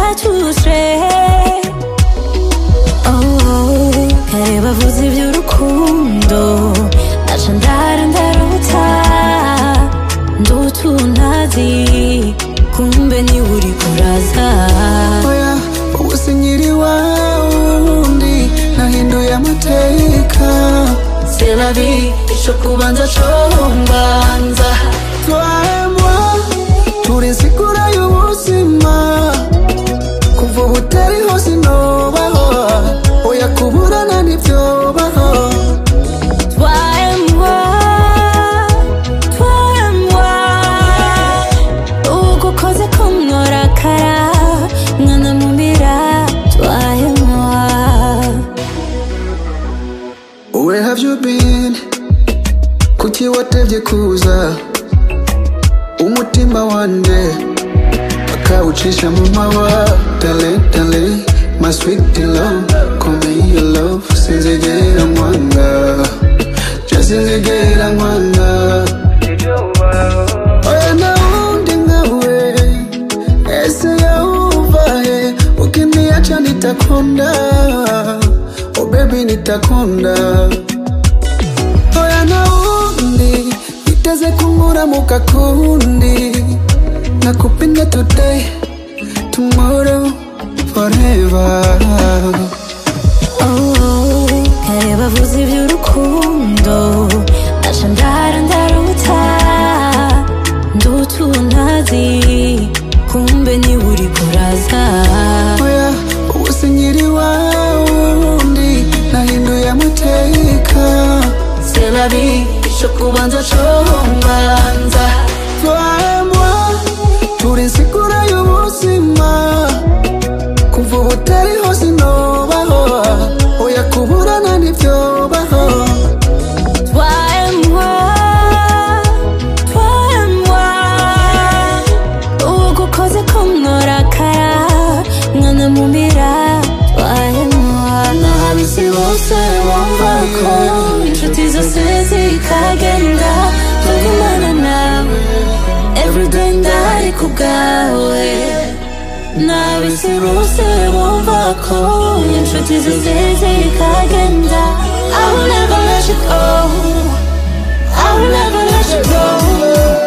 touché. Oh, kare bavuze iby'urukundo naca ndarota ndutuntazi kumbe ni uri kuraza. Oya ubu sinyiri wawundi nahinduye amateka. C'est la vie, ico kubanza combanza. Toi et moi turi nsigura y'ubuzima, kuva ubu utariho sinobaho, oya kuburana ntivyobaho. Toi et moi, ugukoze kumnorakara mwana mumira. Toi et moi, Where have you been? Kuki watevye kuza? Umutima wanje akawucisha mu mawa. Dale, my sweet love, call me your love. Sinzigera nkwanga, sinzigera nkwanga. Oya naundi nkawe, ese yauvahe. Ukiniacha nitakonda, oh baby nitakonda. Oya naundi niteze kunkura mu kakundi. Nakupenda today, tomorrow, forever. oh, kare bavuze iby'urukundo naca ndarota ndutuntazi kumbe ni uri kuraza. Oya ubu sinyiri wawundi nahinduye amateka. C'est la vie, ico kubanza combanza. Toi et moi turi nsigura y'ubuzima, kuva ubu utariho sinobaho, oya kuburana ntivyobaho. Toi et moi, ugukoze kumnorakara mwana mumira. Toi et moi, n'abisi bose bumva ko inshuti zose zikagenda tugumana nawe everyday ndari kubwawe. N'abisi bose bumva ko inshuti zose zikagenda. I will never let you go, I will never let you go.